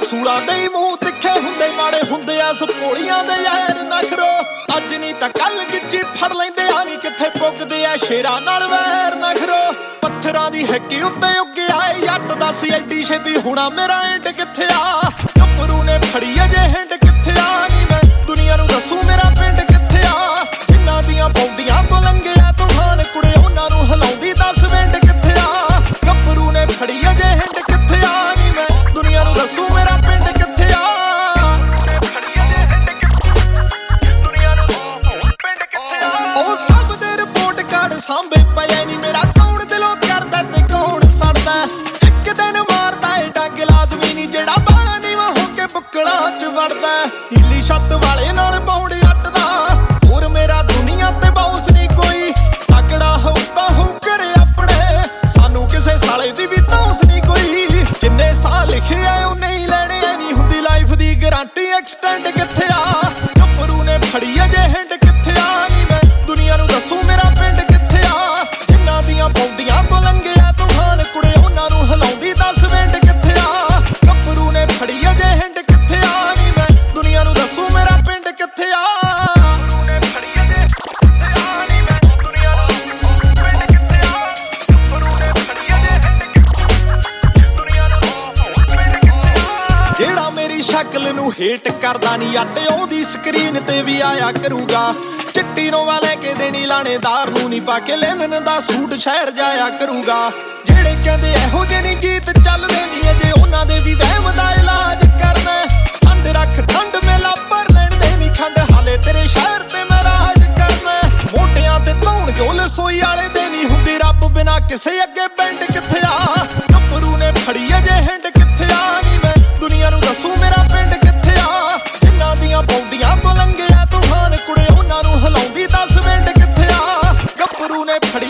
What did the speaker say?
ਰਸੂਲਾਂ ਦੇ ਮੂੰਹ ਤਿੱਖੇ ਹੁੰਦੇ ਮਾੜੇ ਹੁੰਦੇ ਆ ਸਪੋਲੀਆਂ ਦੇ ਯਾਰ ਨਖਰੋ ਅੱਜ ਨਹੀਂ ਤਾਂ ਕੱਲ ਗਿੱਚੀ ਫੜ ਲੈਂਦੇ ਆ ਨੀ ਕਿੱਥੇ ਪੁੱਗਦੇ ਆ ਸ਼ੇਰਾਂ ਨਾਲ ਵੈਰ ਨਖਰੋ ਪੱਥਰਾਂ ਦੀ ਹੈਕੀ ਉੱਤੇ ਉੱਗਿਆ ਜੱਟ ਦੱਸ ਐਡੀ ਛੇਤੀ ਹੋਣਾ ਮੇਰਾ ਐਂਡ ਕਿੱਥੇ ਆ ਗੱਭਰੂ ਨੇ ਫੜੀ ਅਜੇ ਹਿੰਡ ਕਿੱਥੇ ਆ ਨੀ ਮੈਂ ਦੁਨੀਆ ਨੂੰ ਦੱਸੂ ਮੇਰਾ ਪਿੰਡ ਕਿੱਥੇ ਆ ਜਿਨ੍ਹਾਂ ਦੀਆਂ ਪੌਂਦੀਆਂ ਤੋਂ ਲੰਘਿਆ ਤੂਫਾਨ ਕੁੜੇ ਉਹਨਾਂ ਨੂੰ ਹਿਲਾਉਂਦੀ ਦੱਸ ਵਿੰਡ ਕਿੱਥੇ ਆ ਗੱਭਰੂ ਨੇ ਫੜੀ ਅਜੇ ਹਿੰਡ ਕਿੱਥੇ ਆ ਨੀ ਮੈਂ ਦੁਨੀਆ ਨੂੰ ਦੱਸੂ ਮੇਰਾ ਪਿੰਡ ਕਿੱਥੇ ਆ ਉਹ ਸਭ ਦੇ ਰਿਪੋਰਟ ਕਾਰਡ ਸਾਂਭੇ ਪਏ ਨੀ ਮੇਰਾ ਕੌਣ ਦਿਲੋਂ ਕਰਦਾ ਤੇ ਕੌਣ ਸੜਦਾ ਇੱਕ ਦਿਨ ਮਾਰਦਾ ਏ ਡੰਗ ਲਾਜ਼ਮੀ ਨੀ ਜਿਹੜਾ ਬਾਲਾ ਨੀਵਾ ਹੋ ਕੇ ਬੁੱਕਲਾਂ ਚ ਵੜਦਾ ਨੀਲੀ ਛੱਤ ਵਾਲੇ ਨਾਲ ਬੌਂਡ ਅੱਟਦਾ ਹੋਰ ਮੇਰਾ ਦੁਨੀਆ ਤੇ ਬਾਉਸ ਨੀ ਕੋਈ ਤਕੜਾ ਹੋਊ ਤਾਂ ਹੋਊ ਘਰੇ ਆਪਣੇ ਸਾਨੂੰ ਕਿਸੇ ਸਾਲੇ ਦੀ ਵੀ ਧੌਂਸ ਨੀ ਕੋਈ ਜਿੰਨੇ ਸਾਲ ਲਿਖੇ ਆ ਉਹ ਨਹੀਂ ਲੈਣੇ ਨਹੀਂ ਹੁੰਦੀ ਲਾਈਫ ਦੀ ਗਾਰੰਟੀ ਐਕਸਟੈਂਡ ਕਿੱਥੇ ਆ ਗੱਭਰੂ ਨੇ ਫੜੀ ਅਜੇ ਹਿੰਡ ਕਿੱਥੇ ਆ ਨੀ ਮੈਂ ਦੁਨੀਆ ਨੂੰ ਦੱਸੂ ਮੇਰਾ ਪਿੰਡ ਕਿੱਥੇ ਆ ਜਿਨ੍ਹਾਂ ਦੀਆਂ ਪੌਂਦੀਆਂ ਤੋਂ ਲੰਘਿਆ ਤੂਫਾਨ ਕੁੜੇ ਉਹਨਾਂ ਨੂੰ ਹਿਲਾਉਂਦੀ ਦੱਸ ਵਿੰਡ ਕਿੱਥੇ ਆ ਗੱਭਰੂ ਨੇ ਫੜੀ ਅਜੇ ਹਿੰਡ ਕਿੱਥੇ ਆ ਨੀ ਮੈਂ ਦੁਨੀਆ ਨੂੰ ਦੱਸੂ ਮੇਰਾ ਪਿੰਡ ਕਿੱਥੇ ਆ ਜਿਹੜਾ ਮੇਰੀ ਸ਼ਕਲ ਨੂੰ ਹੇਟ ਕਰਦਾ ਨੀ ਅੱਡ ਉਹਦੀ ਸਕਰੀਨ ਤੇ ਵੀ ਆਇਆ ਕਰੂਗਾ ਚਿੱਟੀ ਨੋਵਾ ਲੈ ਕੇ ਦੇਣੀ ਲਾਣੇਦਾਰ ਨੂੰ ਨੀ ਪਾ ਕੇ ਲੈਣਨ ਦਾ ਸੂਟ ਸ਼ਹਿਰ ਜਾਇਆ ਕਰੂਗਾ ਜਿਹੜੇ ਕਹਿੰਦੇ ਇਹੋ ਜਿਹੇ ਨੀ ਗੀਤ ਚੱਲਦੇ ਨੀ ਅਜੇ ਉਹਨਾਂ ਦੇ ਵੀ ਵਹਿਮ ਦਾ ਇਲਾਜ ਕਰਨਾ ਠੰਡ ਰੱਖ ਠੰਡ ਮੇਲਾ ਪਰ ਲੈਣ ਦੇ ਨੀ ਖੰਡ ਹਾਲੇ ਤੇਰੇ ਸ਼ਹਿਰ ਤੇ ਮੈਂ ਰਾਜ ਕਰਨਾ ਮੋਢਿਆਂ ਤੇ ਧੌਣ ਜੋ ਲਸੋਈ ਵਾਲੇ ਦੇ ਨੀ ਹੁੰਦੀ ਰੱਬ ਬਿਨਾ ਕਿਸੇ ਅੱਗੇ ਬੈਂਡ ਕਿੱਥੇ ਆ ਗੱਭਰੂ ਨੇ ਫੜੀ ਅਜੇ ਹਿੰਡ ਕਿੱਥੇ ਆ ਨੀ ਮੈਂ ਦੁਨੀਆ ਨੂੰ ਦੱਸੂ ਮੇਰਾ ਪਿੰਡ ਕਿੱਥੇ ਆ ਜਿਨ੍ਹਾਂ ਦੀਆਂ ਪੌਂਦੀਆਂ ਤੋਂ ਲੰਘਿਆ ਤੂਫਾਨ ਕੁੜੇ ਉਹਨਾਂ ਨੂੰ ਹਿਲਾਉਂਦੀ ਦੱਸ ਵਿੰਡ ਕਿੱਥੇ ਆ ਗੱਭਰੂ ਨੇ ਫੜੀ